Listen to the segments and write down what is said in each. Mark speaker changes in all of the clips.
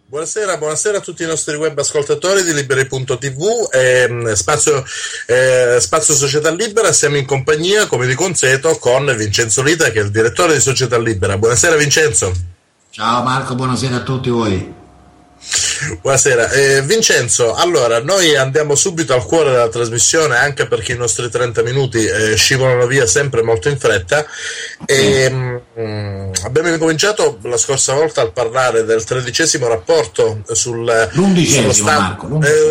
Speaker 1: Buonasera, buonasera a tutti i nostri web ascoltatori di Liberi.tv, Spazio Società Libera. Siamo in compagnia, come di consueto, con Vincenzo Lita, che è il direttore di Società Libera. Buonasera Vincenzo.
Speaker 2: Ciao Marco, buonasera a tutti voi.
Speaker 1: Buonasera. Vincenzo, allora noi andiamo subito al cuore della trasmissione, anche perché i nostri 30 minuti scivolano via sempre molto in fretta. Abbiamo incominciato la scorsa volta a parlare del 13° rapporto sullo stato,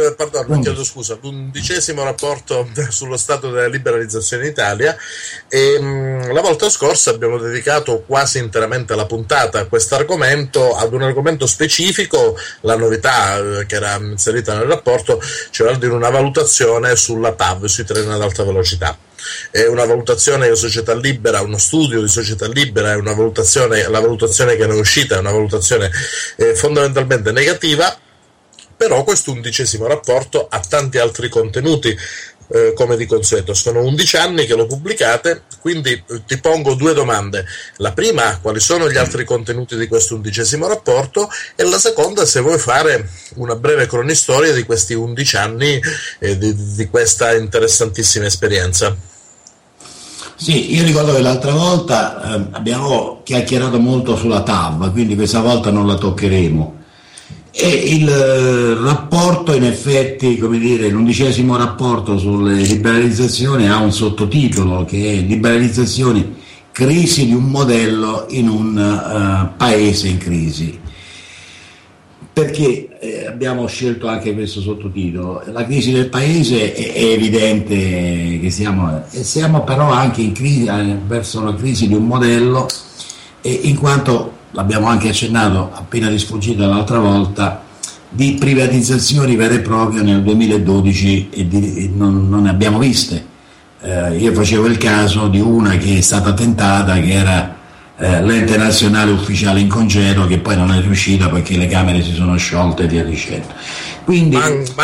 Speaker 1: l'11° rapporto sullo stato della liberalizzazione in Italia, e la volta scorsa abbiamo dedicato quasi interamente la puntata a questo argomento, ad un argomento specifico. La novità che era inserita nel rapporto, cioè di una valutazione sulla TAV, sui treni ad alta velocità. È una valutazione di Società Libera, uno studio di Società Libera, è una valutazione, la valutazione che ne è uscita è una valutazione fondamentalmente negativa, però questo 11° rapporto ha tanti altri contenuti. Come di consueto, sono 11 anni che lo pubblicate, quindi ti pongo due domande. La prima, quali sono gli altri contenuti di questo 11° rapporto, e la seconda, se vuoi fare una breve cronistoria di questi 11 anni di questa interessantissima esperienza.
Speaker 2: Sì, io ricordo che l'altra volta abbiamo chiacchierato molto sulla TAV, quindi questa volta non la toccheremo. E il rapporto, in effetti, come dire, l'11° rapporto sulle liberalizzazioni ha un sottotitolo che è Liberalizzazioni, crisi di un modello in un paese in crisi. Perché abbiamo scelto anche questo sottotitolo? La crisi del paese è evidente che siamo però anche in crisi, verso la crisi di un modello, in quanto l'abbiamo anche accennato appena di sfuggita l'altra volta, di privatizzazioni vere e proprie nel 2012 e non ne abbiamo viste. Io facevo il caso di una che è stata tentata, che era l'ente nazionale ufficiale in congedo, che poi non è riuscita perché le Camere si sono sciolte e via dicendo. Quindi,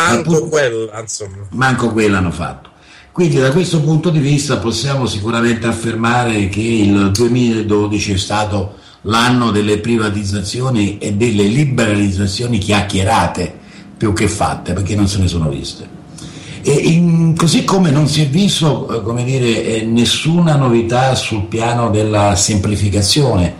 Speaker 2: manco quella hanno fatto. Quindi da questo punto di vista possiamo sicuramente affermare che il 2012 è stato l'anno delle privatizzazioni e delle liberalizzazioni chiacchierate più che fatte, perché non se ne sono viste. Così come non si è visto, nessuna novità sul piano della semplificazione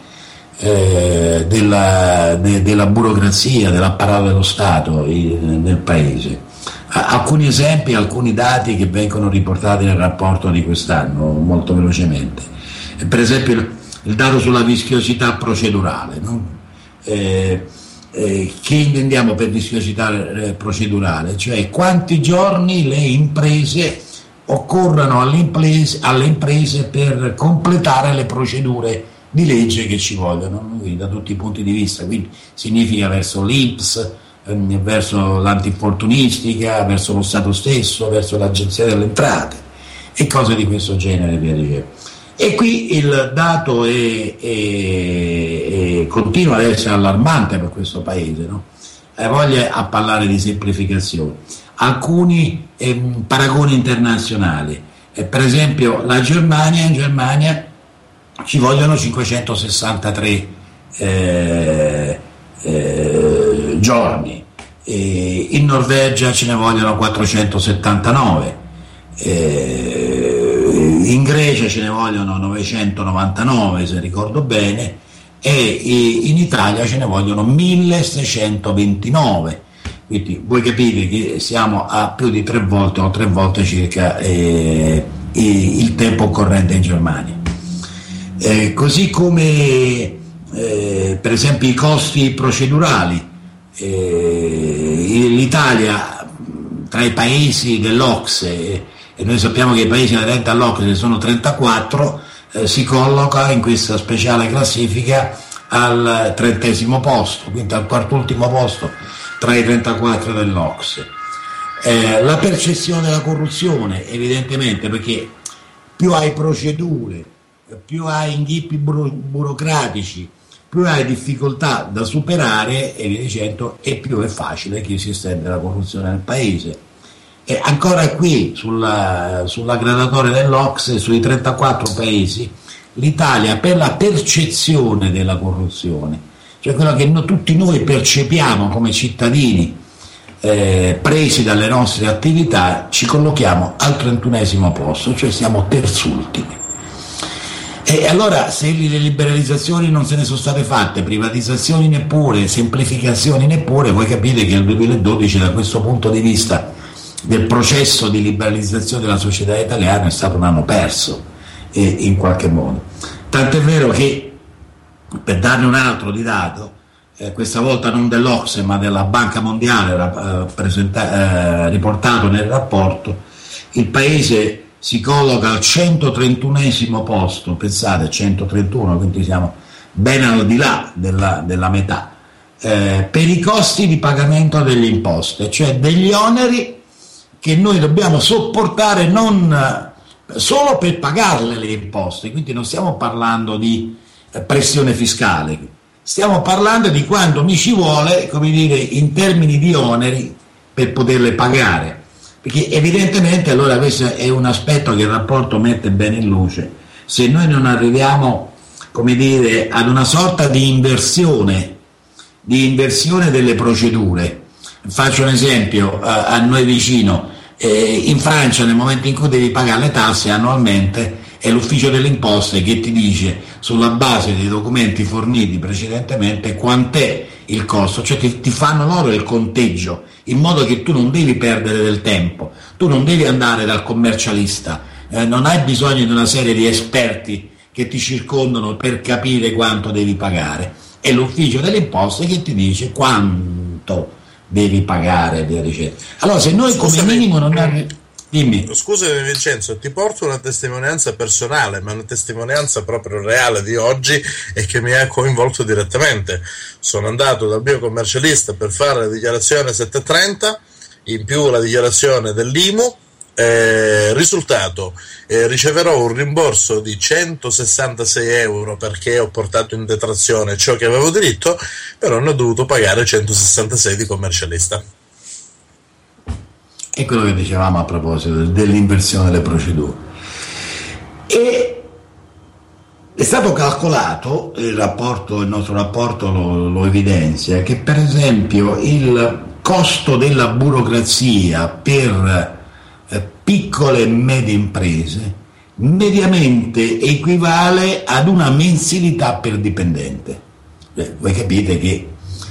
Speaker 2: della burocrazia, dell'apparato dello Stato nel Paese. Alcuni esempi, alcuni dati che vengono riportati nel rapporto di quest'anno molto velocemente. Per esempio il dato sulla vischiosità procedurale, no? Che intendiamo per vischiosità procedurale? Cioè quanti giorni le imprese occorrono alle imprese per completare le procedure di legge che ci vogliono, quindi da tutti i punti di vista, quindi significa verso l'INPS, verso l'antinfortunistica, verso lo Stato stesso, verso l'Agenzia delle Entrate e cose di questo genere, via dicendo. E qui il dato continua ad essere allarmante per questo paese, no? Voglia a parlare di semplificazione. Alcuni paragoni internazionali, per esempio in Germania ci vogliono 563 giorni, in Norvegia ce ne vogliono 479, in Grecia ce ne vogliono 999 se ricordo bene, e in Italia ce ne vogliono 1629, quindi voi capite che siamo a più di 3 volte o 3 volte circa il tempo occorrente in Germania. Così come per esempio i costi procedurali, l'Italia tra i paesi dell'OCSE, e noi sappiamo che i paesi aderenti all'OCSE sono 34, si colloca in questa speciale classifica al 30° posto, quindi al 4º posto tra i 34 dell'OCSE. La percezione della corruzione, evidentemente, perché più hai procedure, più hai inghippi burocratici, più hai difficoltà da superare e via dicendo, e più è facile che si estende la corruzione nel paese. E ancora qui sulla graduatoria dell'OCSE, sui 34 paesi, l'Italia per la percezione della corruzione cioè quello che tutti noi percepiamo come cittadini presi dalle nostre attività, ci collochiamo al 31esimo posto, cioè siamo terzultimi. E allora, se le liberalizzazioni non se ne sono state fatte, privatizzazioni neppure, semplificazioni neppure, voi capite che il 2012 da questo punto di vista del processo di liberalizzazione della società italiana è stato un anno perso in qualche modo. Tant'è vero che, per darne un altro di dato, questa volta non dell'Ocse ma della Banca Mondiale riportato nel rapporto, il paese si colloca al 131esimo posto, pensate, 131, quindi siamo ben al di là della metà, per i costi di pagamento delle imposte, cioè degli oneri che noi dobbiamo sopportare non solo per pagarle le imposte, quindi non stiamo parlando di pressione fiscale, stiamo parlando di quanto mi ci vuole, come dire, in termini di oneri per poterle pagare. Perché evidentemente, allora, questo è un aspetto che il rapporto mette bene in luce, se noi non arriviamo, come dire, ad una sorta di inversione delle procedure. Faccio un esempio a noi vicino, in Francia nel momento in cui devi pagare le tasse annualmente è l'ufficio delle imposte che ti dice sulla base dei documenti forniti precedentemente quant'è il costo, cioè ti fanno loro il conteggio, in modo che tu non devi perdere del tempo, tu non devi andare dal commercialista, non hai bisogno di una serie di esperti che ti circondano per capire quanto devi pagare, è l'ufficio delle imposte che ti dice quanto devi pagare, via dicendo. Allora, se noi come minimo non dimmi.
Speaker 1: Scusami Vincenzo, ti porto una testimonianza personale, ma una testimonianza proprio reale di oggi e che mi ha coinvolto direttamente. Sono andato dal mio commercialista per fare la dichiarazione 730, in più la dichiarazione dell'IMU, risultato, riceverò un rimborso di 166 euro perché ho portato in detrazione ciò che avevo diritto, però ne ho dovuto pagare 166 di commercialista.
Speaker 2: È quello che dicevamo a proposito dell'inversione delle procedure. E è stato calcolato, il nostro rapporto lo evidenzia, che per esempio il costo della burocrazia per piccole e medie imprese mediamente equivale ad una mensilità per dipendente. Voi capite che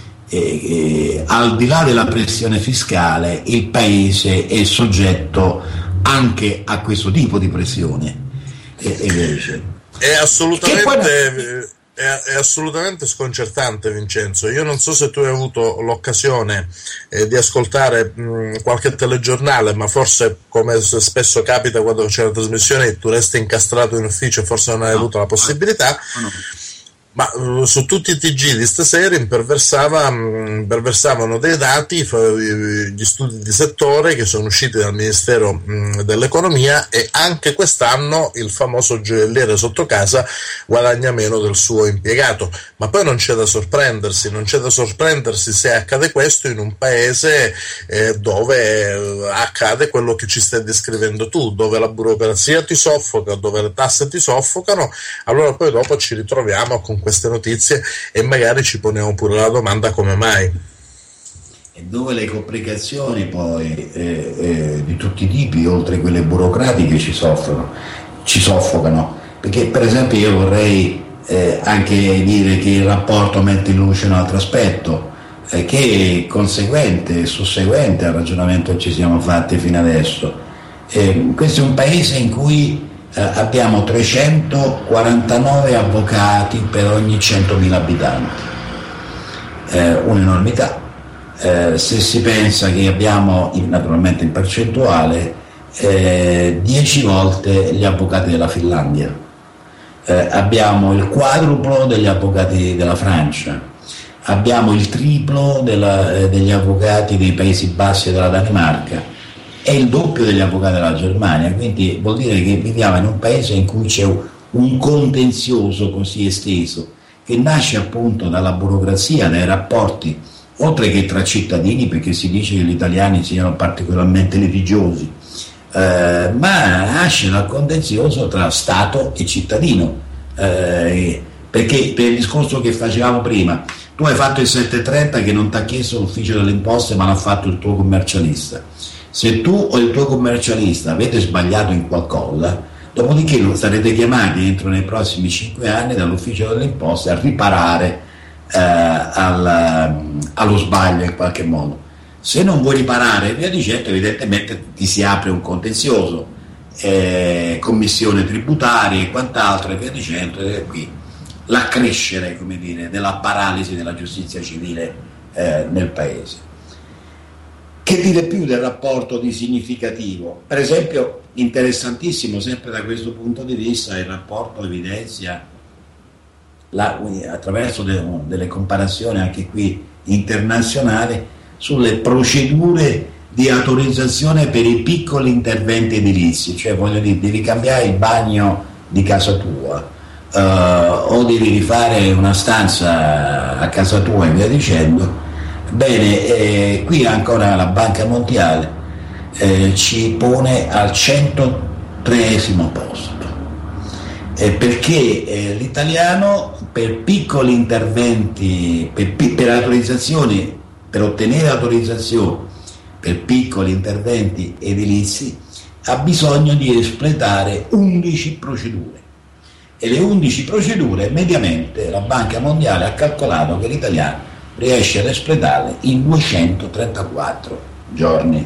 Speaker 2: al di là della pressione fiscale il paese è soggetto anche a questo tipo di pressione
Speaker 1: è assolutamente sconcertante, Vincenzo. Io non so se tu hai avuto l'occasione di ascoltare qualche telegiornale, ma forse, come spesso capita quando c'è la trasmissione, tu resti incastrato in ufficio e forse non hai avuto la possibilità. No. Ma su tutti i TG di stasera imperversavano dei dati, gli studi di settore che sono usciti dal Ministero dell'Economia, e anche quest'anno il famoso gioielliere sotto casa guadagna meno del suo impiegato. Ma poi non c'è da sorprendersi se accade questo in un paese dove accade quello che ci stai descrivendo tu, dove la burocrazia ti soffoca, dove le tasse ti soffocano. Allora poi dopo ci ritroviamo con queste notizie e magari ci poniamo pure la domanda come mai.
Speaker 2: E dove le complicazioni poi di tutti i tipi, oltre a quelle burocratiche, ci soffocano, perché per esempio io vorrei anche dire che il rapporto mette in luce un altro aspetto che è conseguente e susseguente al ragionamento che ci siamo fatti fino adesso. Questo è un paese in cui abbiamo 349 avvocati per ogni 100.000 abitanti, un'enormità. Se si pensa che abbiamo, naturalmente in percentuale, 10 volte gli avvocati della Finlandia, abbiamo il quadruplo degli avvocati della Francia, abbiamo il triplo degli avvocati dei Paesi Bassi e della Danimarca, è il doppio degli avvocati della Germania. Quindi vuol dire che viviamo in un paese in cui c'è un contenzioso così esteso, che nasce appunto dalla burocrazia, dai rapporti, oltre che tra cittadini, perché si dice che gli italiani siano particolarmente litigiosi, ma nasce dal contenzioso tra Stato e cittadino, perché per il discorso che facevamo prima, Tu hai fatto il 730 che non ti ha chiesto l'ufficio delle imposte, ma l'ha fatto il tuo commercialista. Se tu o il tuo commercialista avete sbagliato in qualcosa, dopodiché sarete chiamati nei prossimi 5 anni dall'ufficio delle imposte a riparare allo sbaglio in qualche modo. Se non vuoi riparare e via dicendo, evidentemente ti si apre un contenzioso, commissione tributaria e quant'altro e via dicendo, e qui l'accrescere, come dire, della paralisi della giustizia civile nel paese. Che dire più del rapporto di significativo? Per esempio, interessantissimo sempre da questo punto di vista, il rapporto evidenzia attraverso delle comparazioni anche qui internazionali sulle procedure di autorizzazione per i piccoli interventi edilizi, cioè voglio dire, devi cambiare il bagno di casa tua o devi rifare una stanza a casa tua e via dicendo. Bene, qui ancora la Banca Mondiale ci pone al 103esimo posto, perché l'italiano per piccoli interventi, per autorizzazioni, per ottenere autorizzazioni per piccoli interventi edilizi ha bisogno di espletare 11 procedure, e le 11 procedure mediamente la Banca Mondiale ha calcolato che l'italiano riesce ad espletarle in 234 giorni.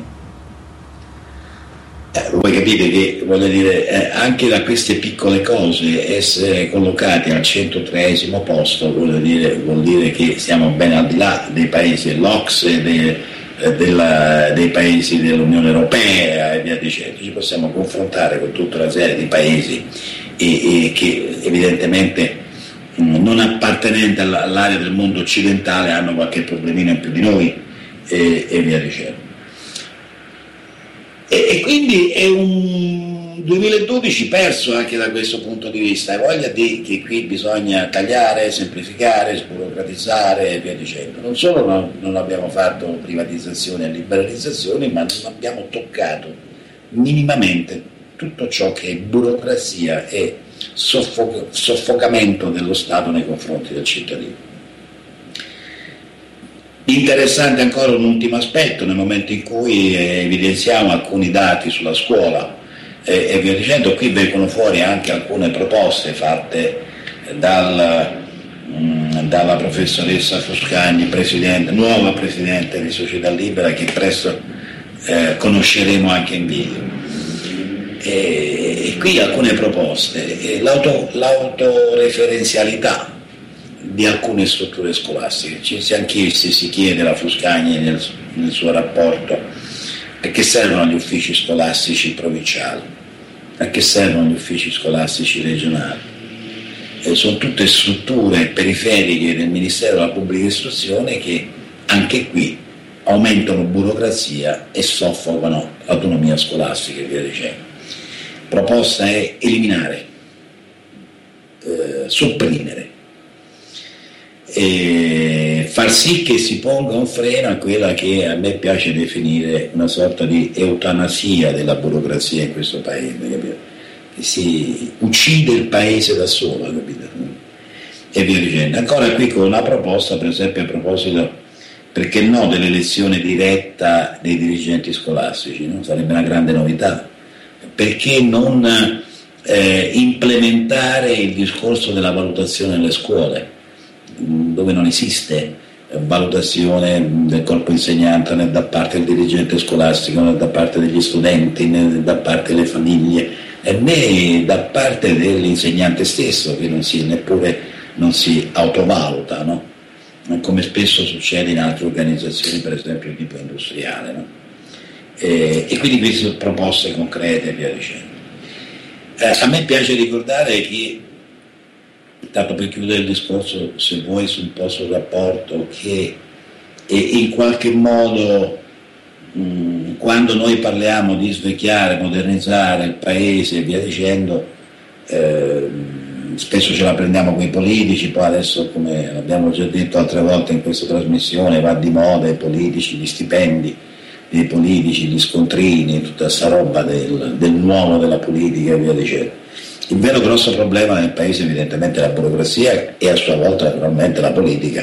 Speaker 2: Voi capite che, voglio dire, anche da queste piccole cose essere collocati al 103esimo posto vuol dire che siamo ben al di là dei paesi dell'OCSE, dei paesi dell'Unione Europea e via dicendo. Ci possiamo confrontare con tutta una serie di paesi che evidentemente non appartenenti all'area del mondo occidentale hanno qualche problemino in più di noi e via dicendo. E quindi è un 2012 perso anche da questo punto di vista. Hai voglia di che qui bisogna tagliare, semplificare, sburocratizzare e via dicendo. Non solo non abbiamo fatto privatizzazioni e liberalizzazioni, ma non abbiamo toccato minimamente tutto ciò che è burocrazia e soffocamento dello Stato nei confronti del cittadino. Interessante ancora un ultimo aspetto, nel momento in cui evidenziamo alcuni dati sulla scuola e via dicendo, qui vengono fuori anche alcune proposte fatte dalla professoressa Fuscagni, nuova presidente di Società Libera, che presto conosceremo anche in video. E qui alcune proposte, l'autoreferenzialità di alcune strutture scolastiche. Anche si chiede alla Fuscagni nel suo rapporto a che servono gli uffici scolastici provinciali, a che servono gli uffici scolastici regionali. Sono tutte strutture periferiche del Ministero della Pubblica Istruzione che anche qui aumentano burocrazia e soffocano l'autonomia scolastica e via dicendo. Proposta è eliminare, sopprimere, e far sì che si ponga un freno a quella che a me piace definire una sorta di eutanasia della burocrazia in questo paese, capito? Che si uccide il paese da solo, capito? E via dicendo. Ancora qui con una proposta, per esempio a proposito, perché no, dell'elezione diretta dei dirigenti scolastici, no? Sarebbe una grande novità. Perché non implementare il discorso della valutazione nelle scuole, dove non esiste valutazione del corpo insegnante né da parte del dirigente scolastico, né da parte degli studenti, né da parte delle famiglie, né da parte dell'insegnante stesso, che neppure non si autovaluta, no? Come spesso succede in altre organizzazioni, per esempio di tipo industriale, no? E quindi queste proposte concrete e via dicendo. A me piace ricordare che, tanto per chiudere il discorso, se vuoi, sul rapporto, che in qualche modo quando noi parliamo di svecchiare, modernizzare il paese e via dicendo, spesso ce la prendiamo con i politici, poi adesso, come abbiamo già detto altre volte in questa trasmissione, va di moda i politici, gli stipendi dei politici, gli scontrini, tutta questa roba del nuovo della politica e via dicendo. Il vero grosso problema nel paese evidentemente è la burocrazia e a sua volta naturalmente la politica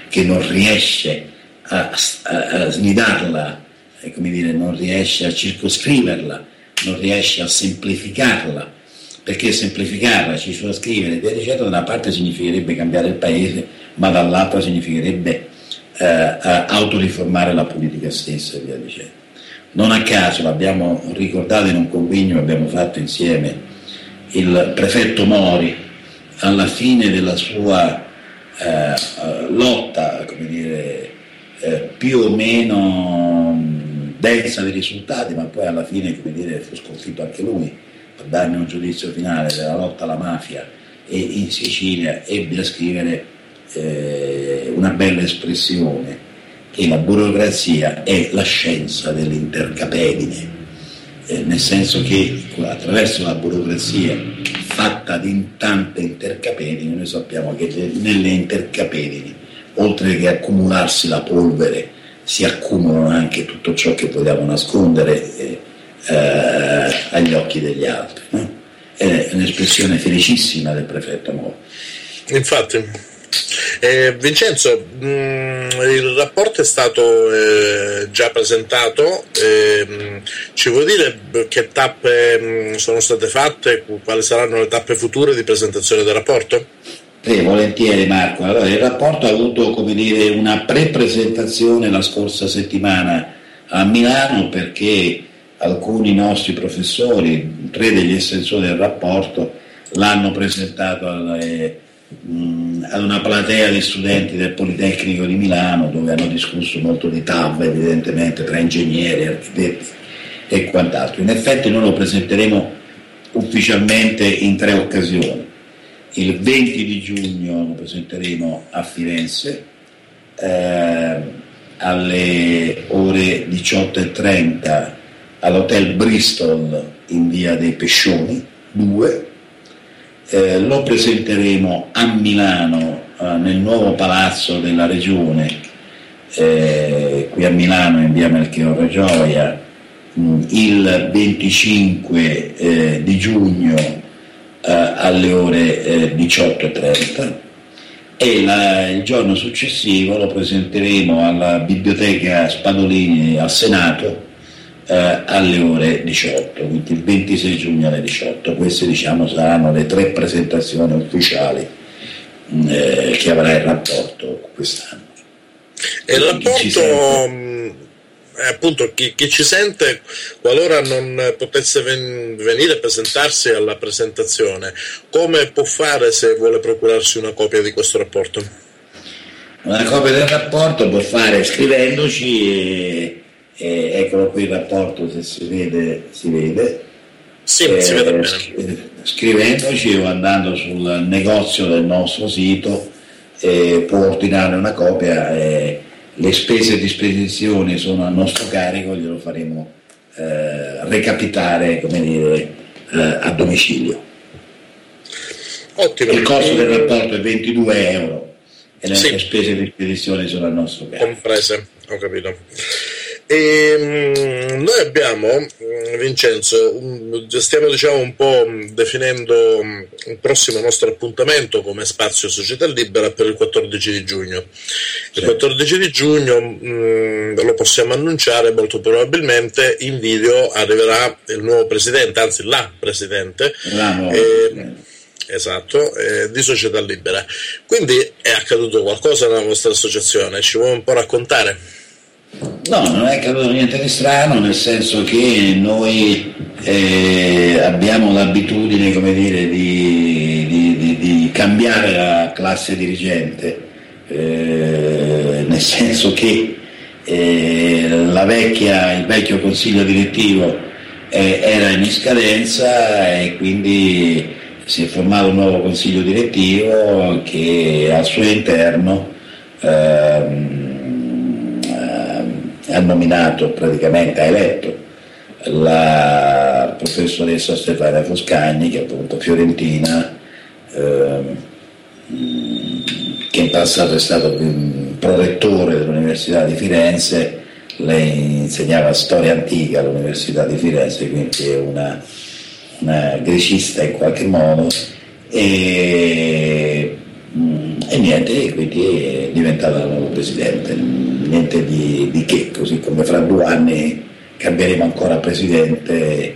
Speaker 2: che non riesce a snidarla, come dire, non riesce a circoscriverla, non riesce a semplificarla, perché semplificarla, circoscrivere e via dicendo, da una parte significherebbe cambiare il paese, ma dall'altra significherebbe autoriformare la politica stessa e via dicendo. Non a caso l'abbiamo ricordato in un convegno che abbiamo fatto insieme, il prefetto Mori alla fine della sua lotta, come dire, più o meno densa di risultati, ma poi alla fine, come dire, fu sconfitto anche lui per darne un giudizio finale della lotta alla mafia, e in Sicilia ebbe a scrivere una bella espressione, che la burocrazia è la scienza dell'intercapedine, nel senso che attraverso la burocrazia fatta di tante intercapedini, noi sappiamo che nelle intercapedini, oltre che accumularsi la polvere, si accumulano anche tutto ciò che vogliamo nascondere agli occhi degli altri, no? È un'espressione felicissima del prefetto Mori.
Speaker 1: Infatti, Vincenzo, il rapporto è stato già presentato, ci vuoi dire che tappe sono state fatte, quali saranno le tappe future di presentazione del rapporto?
Speaker 2: Volentieri Marco. Allora, il rapporto ha avuto, come dire, una pre-presentazione la scorsa settimana a Milano, perché alcuni nostri professori, 3 degli estensori del rapporto, l'hanno presentato ad una platea di studenti del Politecnico di Milano, dove hanno discusso molto di TAV, evidentemente, tra ingegneri, architetti e quant'altro. In effetti noi lo presenteremo ufficialmente in 3 occasioni. Il 20 di giugno lo presenteremo a Firenze alle ore 18:30 all'Hotel Bristol in via dei Pescioni 2. Lo presenteremo a Milano nel nuovo palazzo della Regione, qui a Milano in via Melchiorre Gioia, il 25 di giugno alle ore 18:30, e il giorno successivo lo presenteremo alla Biblioteca Spadolini al Senato alle ore 18, quindi il 26 giugno alle 18. Queste, diciamo, saranno le 3 presentazioni ufficiali che avrà il rapporto quest'anno.
Speaker 1: E il rapporto, appunto, chi ci sente, qualora non potesse venire a presentarsi alla presentazione, come può fare se vuole procurarsi una copia di questo rapporto?
Speaker 2: Una copia del rapporto può fare scrivendoci, eccolo qui il rapporto, se si vede.
Speaker 1: Sì, si vede bene.
Speaker 2: Scrivendoci o andando sul negozio del nostro sito può ordinare una copia. Le spese di spedizione sono a nostro carico, glielo faremo recapitare, come dire, a domicilio.
Speaker 1: Ottimo.
Speaker 2: Il costo del rapporto è 22 euro e le spese di spedizione sono a nostro carico.
Speaker 1: Comprese, ho capito. E noi abbiamo, Vincenzo, stiamo, diciamo, un po' definendo un prossimo nostro appuntamento come Spazio Società Libera per il 14 di giugno. Il 14 di giugno lo possiamo annunciare, molto probabilmente in video arriverà il nuovo presidente, anzi la presidente. Esatto, di Società Libera. Quindi è accaduto qualcosa nella vostra associazione, ci vuoi un po' raccontare?
Speaker 2: No, non è accaduto niente di strano, nel senso che noi abbiamo l'abitudine, come dire, di cambiare la classe dirigente, nel senso che il vecchio consiglio direttivo era in scadenza, e quindi si è formato un nuovo consiglio direttivo che al suo interno ha nominato, praticamente ha eletto la professoressa Stefania Foscagni, che è appunto fiorentina, che in passato è stato prorettore dell'Università di Firenze. Lei insegnava storia antica all'Università di Firenze, quindi è una grecista in qualche modo, e E niente, quindi è diventata la nuova presidente, niente di che, così come fra 2 anni cambieremo ancora presidente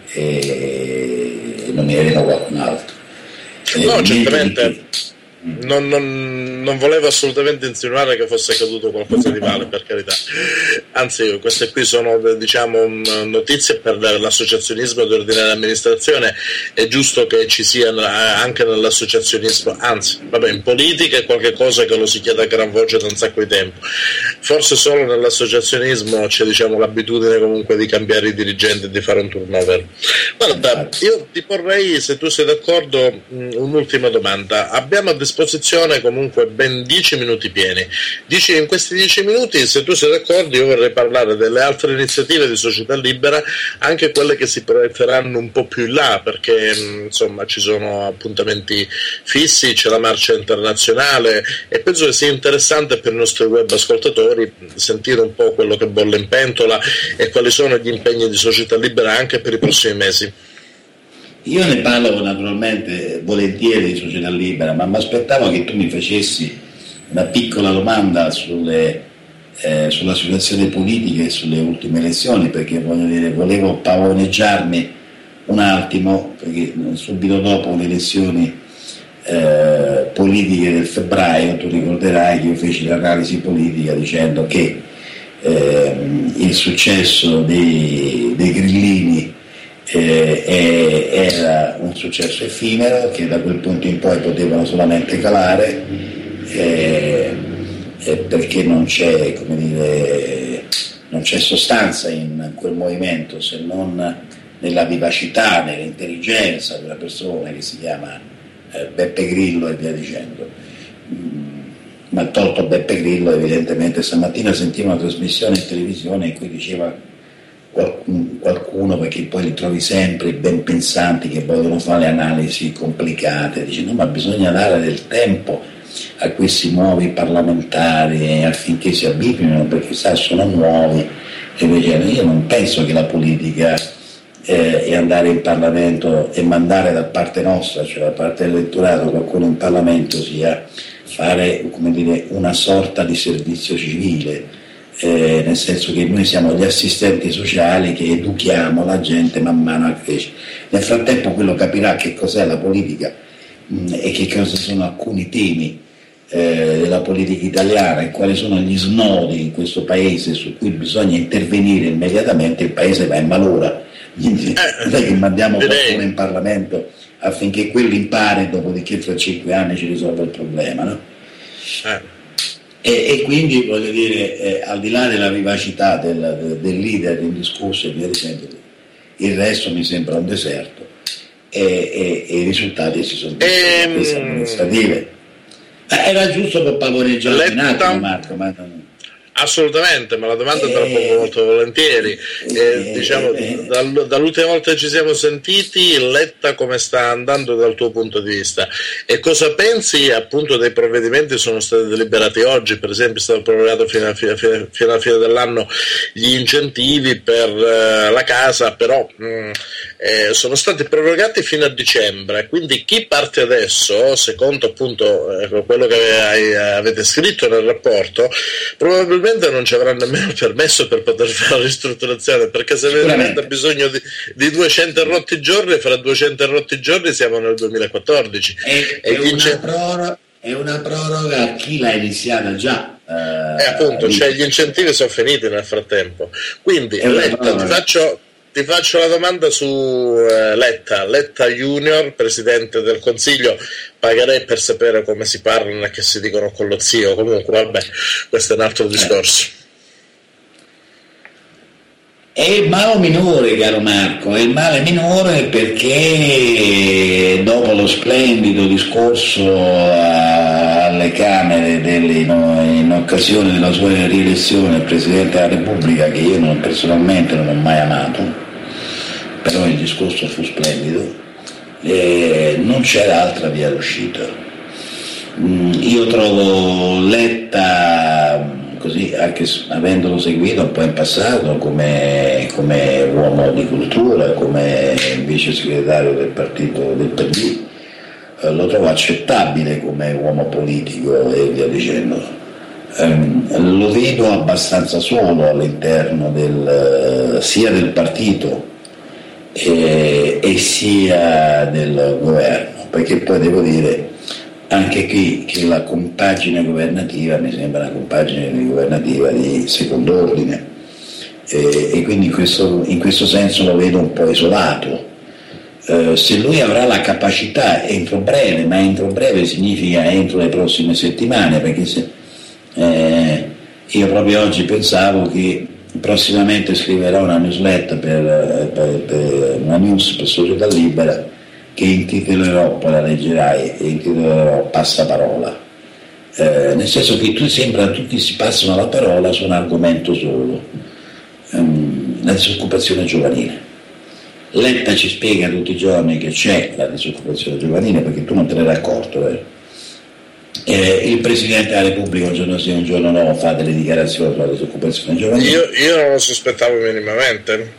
Speaker 2: e nomineremo qualcun altro.
Speaker 1: No, certamente. Non volevo assolutamente insinuare che fosse accaduto qualcosa di male, per carità, anzi queste qui sono, diciamo, notizie per l'associazionismo di ordinaria amministrazione. È giusto che ci sia anche nell'associazionismo, anzi vabbè, in politica è qualche cosa che lo si chiede a gran voce da un sacco di tempo, forse solo nell'associazionismo c'è, diciamo, l'abitudine comunque di cambiare i dirigenti e di fare un turnover. Guarda, io ti porrei, se tu sei d'accordo, un'ultima domanda. Abbiamo a disposizione comunque ben 10 minuti pieni. In questi 10 minuti, se tu sei d'accordo, io vorrei parlare delle altre iniziative di Società Libera, anche quelle che si proietteranno un po' più in là, perché insomma ci sono appuntamenti fissi, c'è la marcia internazionale e penso che sia interessante per i nostri web ascoltatori sentire un po' quello che bolle in pentola e quali sono gli impegni di Società Libera anche per i prossimi mesi.
Speaker 2: Io ne parlo naturalmente volentieri di Società Libera, ma mi aspettavo che tu mi facessi una piccola domanda sulla situazione politica e sulle ultime elezioni, perché volevo pavoneggiarmi un attimo, perché subito dopo le elezioni politiche del febbraio tu ricorderai che io feci l'analisi politica dicendo che il successo dei grillini era un successo effimero, che da quel punto in poi potevano solamente calare, perché non c'è, come dire, non c'è sostanza in quel movimento se non nella vivacità, nell'intelligenza di una persona che si chiama Beppe Grillo e via dicendo. Ma tolto Beppe Grillo, evidentemente stamattina sentivo una trasmissione in televisione in cui diceva qualcuno, perché poi li trovi sempre i ben pensanti che vogliono fare le analisi complicate, dice no, ma bisogna dare del tempo a questi nuovi parlamentari affinché si abituino, perché sono nuovi e io non penso che la politica e andare in Parlamento e mandare da parte nostra, cioè da parte dell'elettorato, qualcuno in Parlamento sia fare, come dire, una sorta di servizio civile. Nel senso che noi siamo gli assistenti sociali che educhiamo la gente man mano a crescere. Nel frattempo quello capirà che cos'è la politica e che cosa sono alcuni temi della politica italiana e quali sono gli snodi in questo paese su cui bisogna intervenire immediatamente. Il paese va in malora, non è che mandiamo qualcuno in Parlamento affinché quello impari, dopodiché fra 5 anni ci risolve il problema, no? E quindi voglio dire, al di là della vivacità del leader in discorso e via dicendo, il resto mi sembra un deserto e i risultati si sono queste amministrative. Era giusto per pavoneggiare un attimo, Marco, ma
Speaker 1: assolutamente, ma la domanda te la pongo molto volentieri. Diciamo, dall'ultima volta che ci siamo sentiti, Letta come sta andando dal tuo punto di vista e cosa pensi appunto dei provvedimenti che sono stati deliberati oggi? Per esempio è stato prorogato fino alla fine dell'anno gli incentivi per la casa, però sono stati prorogati fino a dicembre, quindi chi parte adesso, secondo appunto quello che avete scritto nel rapporto, probabilmente non ci avrà nemmeno il permesso per poter fare la ristrutturazione, perché se veramente ha bisogno di 200 e rotti giorni, fra 200 e rotti giorni siamo nel 2014 è una proroga a chi l'ha iniziata già appunto, cioè gli incentivi sono finiti nel frattempo, quindi Letta, ti faccio la domanda su Letta Junior, Presidente del Consiglio. Pagherei per sapere come si parlano e che si dicono con lo zio, comunque vabbè, questo è un altro discorso.
Speaker 2: È il male minore, caro Marco, è il male minore, perché dopo lo splendido discorso alle Camere in occasione della sua rielezione Presidente della Repubblica, che io personalmente non ho mai amato, però il discorso fu splendido, non c'era altra via d'uscita. Io trovo Letta, così, anche avendolo seguito un po' in passato come uomo di cultura, come vice segretario del partito del PD, lo trovo accettabile come uomo politico e via dicendo. Lo vedo abbastanza solo all'interno sia del partito e sia del governo, perché poi devo dire anche qui che la compagine governativa mi sembra una compagine governativa di secondo ordine, e quindi in questo senso lo vedo un po' isolato. Se lui avrà la capacità entro breve significa entro le prossime settimane, perché io proprio oggi pensavo che prossimamente scriverò una newsletter per una news per Società Libera che intitolerò, poi la leggerai, e intitolerò Passaparola, nel senso che tutti si passano la parola su un argomento solo, la disoccupazione giovanile. Letta ci spiega tutti i giorni che c'è la disoccupazione giovanile, perché tu non te ne eri accorto, vero? Il Presidente della Repubblica un giorno sì, un giorno no, fa delle dichiarazioni sulla disoccupazione giovanile.
Speaker 1: Io non lo sospettavo minimamente.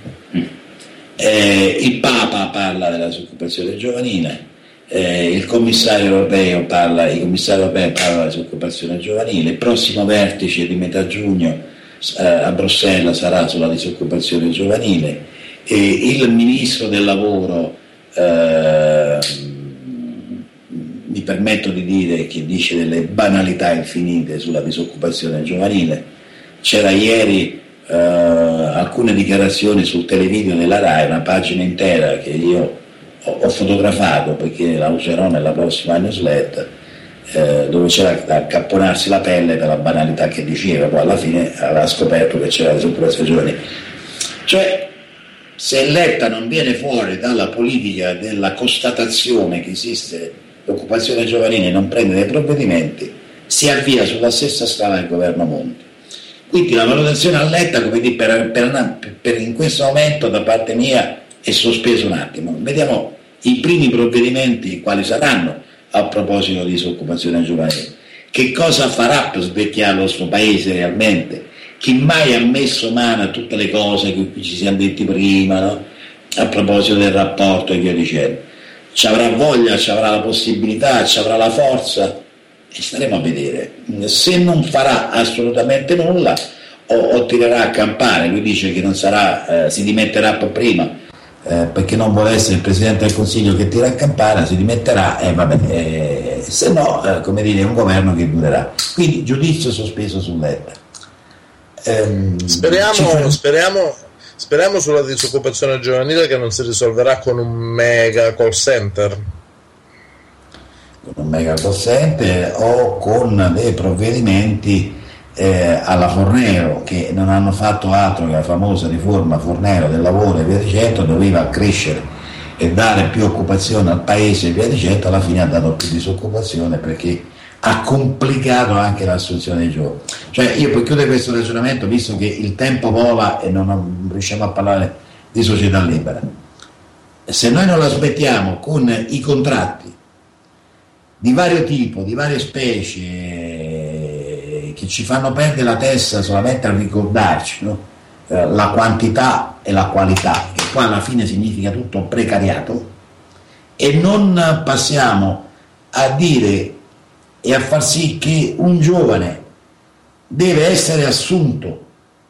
Speaker 2: Il Papa parla della disoccupazione giovanile, i commissari europei parlano della disoccupazione giovanile, il prossimo vertice di metà giugno a Bruxelles sarà sulla disoccupazione giovanile, e il ministro del lavoro mi permetto di dire che dice delle banalità infinite sulla disoccupazione giovanile. C'era ieri alcune dichiarazioni sul televideo della RAI, una pagina intera che io ho fotografato perché la userò nella prossima newsletter, dove c'era da accapponarsi la pelle per la banalità che diceva, poi alla fine aveva scoperto che c'era la disoccupazione giovanile. Cioè, se Letta non viene fuori dalla politica della constatazione che esiste l'occupazione giovanile e non prende dei provvedimenti, si avvia sulla stessa strada del governo Monti. Quindi la valutazione a Letta, come dire, per in questo momento da parte mia è sospeso un attimo. Vediamo i primi provvedimenti quali saranno a proposito di disoccupazione giovanile. Che cosa farà per svecchiare il nostro paese realmente? Chi mai ha messo mano a tutte le cose che ci siamo detti prima, no? A proposito del rapporto e via dicendo. Ci avrà voglia, ci avrà la possibilità, ci avrà la forza, e staremo a vedere. Se non farà assolutamente nulla o tirerà a campare, lui dice che non sarà, si dimetterà per prima, perché non vuole essere il Presidente del Consiglio che tira a campare, si dimetterà e se no, come dire, è un governo che durerà. Quindi giudizio sospeso su Letta.
Speaker 1: Speriamo sulla disoccupazione giovanile che non si risolverà con un mega call center.
Speaker 2: Con un mega call center o con dei provvedimenti alla Fornero, che non hanno fatto altro che la famosa riforma Fornero del lavoro e via dicendo, doveva crescere e dare più occupazione al paese e via dicendo, alla fine ha dato più disoccupazione perché ha complicato anche l'assunzione dei giovani. Cioè, io per chiudere questo ragionamento, visto che il tempo vola e non riusciamo a parlare di società libera, se noi non la smettiamo con i contratti di vario tipo, di varie specie, che ci fanno perdere la testa solamente a ricordarci, no? La quantità e la qualità, che qua alla fine significa tutto precariato, e non passiamo a dire e a far sì che un giovane deve essere assunto,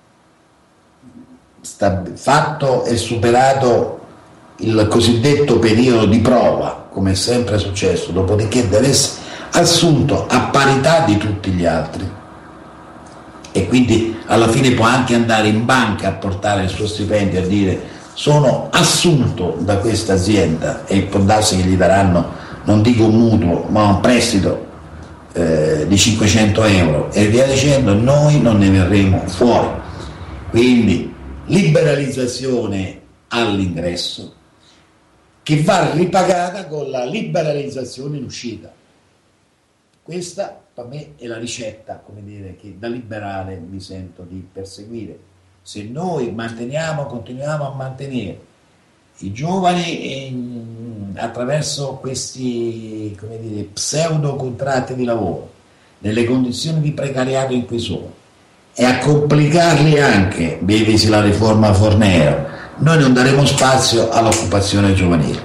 Speaker 2: fatto e superato il cosiddetto periodo di prova, come è sempre successo, dopodiché deve essere assunto a parità di tutti gli altri, e quindi alla fine può anche andare in banca a portare il suo stipendio e dire sono assunto da questa azienda, e può darsi che gli daranno, non dico un mutuo, ma un prestito di 500 euro e via dicendo, noi non ne verremo fuori. Quindi liberalizzazione all'ingresso che va ripagata con la liberalizzazione in uscita. Questa per me è la ricetta, come dire, che da liberale mi sento di perseguire. Se noi continuiamo a mantenere i giovani attraverso questi, come dire, pseudo contratti di lavoro, nelle condizioni di precariato in cui sono, e a complicarli anche, vedisi la riforma Fornero, noi non daremo spazio all'occupazione giovanile.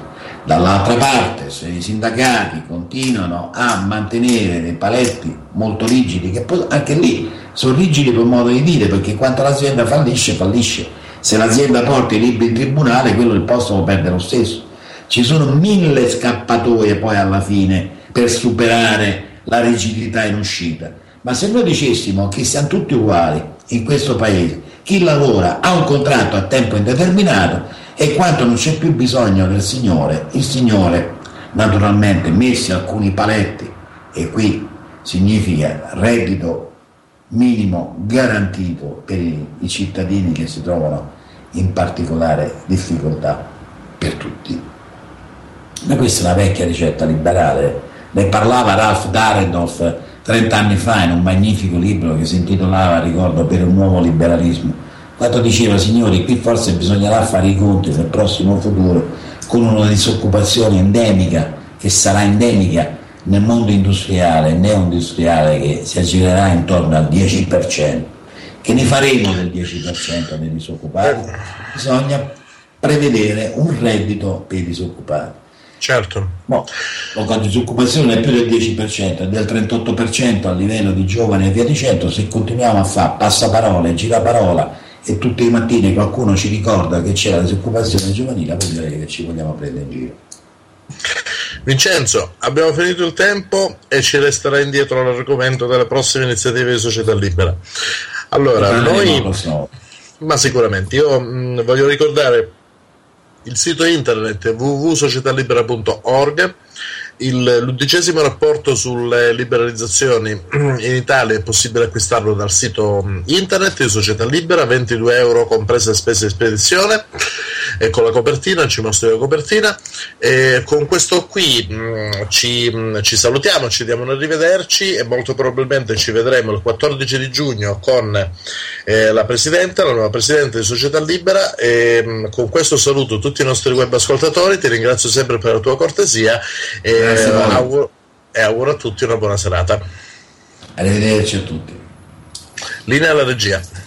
Speaker 2: Dall'altra parte, se i sindacati continuano a mantenere dei paletti molto rigidi, che poi anche lì sono rigidi per modo di dire, perché quando l'azienda fallisce. Se l'azienda porta i libri in tribunale, quello il posto lo perde lo stesso. Ci sono 1000 scappatoie poi alla fine per superare la rigidità in uscita. Ma se noi dicessimo che siamo tutti uguali in questo paese, chi lavora ha un contratto a tempo indeterminato, e quando non c'è più bisogno del Signore, il Signore naturalmente messi alcuni paletti, e qui significa reddito minimo garantito per i cittadini che si trovano in particolare difficoltà, per tutti. Ma questa è una vecchia ricetta liberale, ne parlava Ralph Dahrendorf 30 anni fa in un magnifico libro che si intitolava, ricordo, Per un nuovo liberalismo, quando diceva: signori, qui forse bisognerà fare i conti nel prossimo futuro con una disoccupazione endemica, che sarà endemica nel mondo industriale e neoindustriale, che si aggirerà intorno al 10%. Che ne faremo del 10% dei disoccupati? Bisogna prevedere un reddito per i disoccupati.
Speaker 1: Certo.
Speaker 2: La disoccupazione è più del 10%, è del 38% a livello di giovani e via dicendo. Se continuiamo a fare passaparola e giraparola e tutti i mattini qualcuno ci ricorda che c'è la disoccupazione giovanile, vuol dire che ci vogliamo prendere in giro.
Speaker 1: Vincenzo, abbiamo finito il tempo e ci resterà indietro l'argomento delle prossime iniziative di Società Libera. Allora, ma sicuramente, io voglio ricordare il sito internet www.societalibera.org. L'11° rapporto sulle liberalizzazioni in Italia è possibile acquistarlo dal sito internet di Società Libera, 22 euro comprese spese di spedizione, e con la copertina, ci mostri la copertina, e con questo qui ci salutiamo, ci diamo un arrivederci e molto probabilmente ci vedremo il 14 di giugno con la nuova presidente di Società Libera, e con questo saluto tutti i nostri web ascoltatori, ti ringrazio sempre per la tua cortesia e auguro a tutti una buona serata.
Speaker 2: Arrivederci a tutti.
Speaker 1: Linea alla regia.